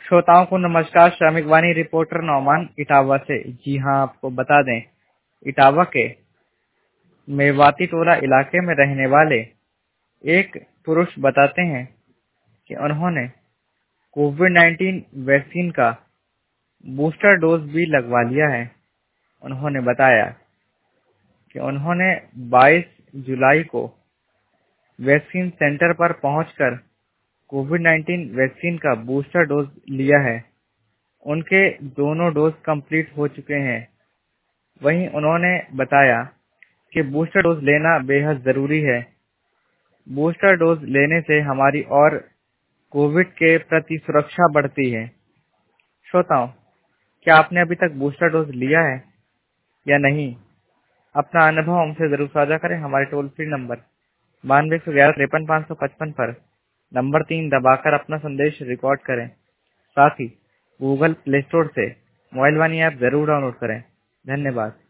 श्रोताओं को नमस्कार। श्रमिक वाणी रिपोर्टर नौमान इटावा से। जी हाँ, आपको बता दें, इटावा के मेवाती टोला इलाके में रहने वाले एक पुरुष बताते हैं कि उन्होंने कोविड-19 वैक्सीन का बूस्टर डोज भी लगवा लिया है। उन्होंने बताया कि उन्होंने 22 जुलाई को वैक्सीन सेंटर पर पहुंचकर कोविड-19 वैक्सीन का बूस्टर डोज लिया है। उनके दोनों डोज कंप्लीट हो चुके हैं। वहीं उन्होंने बताया कि बूस्टर डोज लेना बेहद जरूरी है। बूस्टर डोज लेने से हमारी और कोविड के प्रति सुरक्षा बढ़ती है। श्रोताओं, क्या आपने अभी तक बूस्टर डोज लिया है या नहीं? अपना अनुभव हमसे जरूर साझा करें। हमारे टोल फ्री नंबर 9211535555 पर नंबर 3 दबाकर अपना संदेश रिकॉर्ड करें। साथ ही गूगल प्ले स्टोर से मोबाइल वाणी ऐप जरूर डाउनलोड करें। धन्यवाद।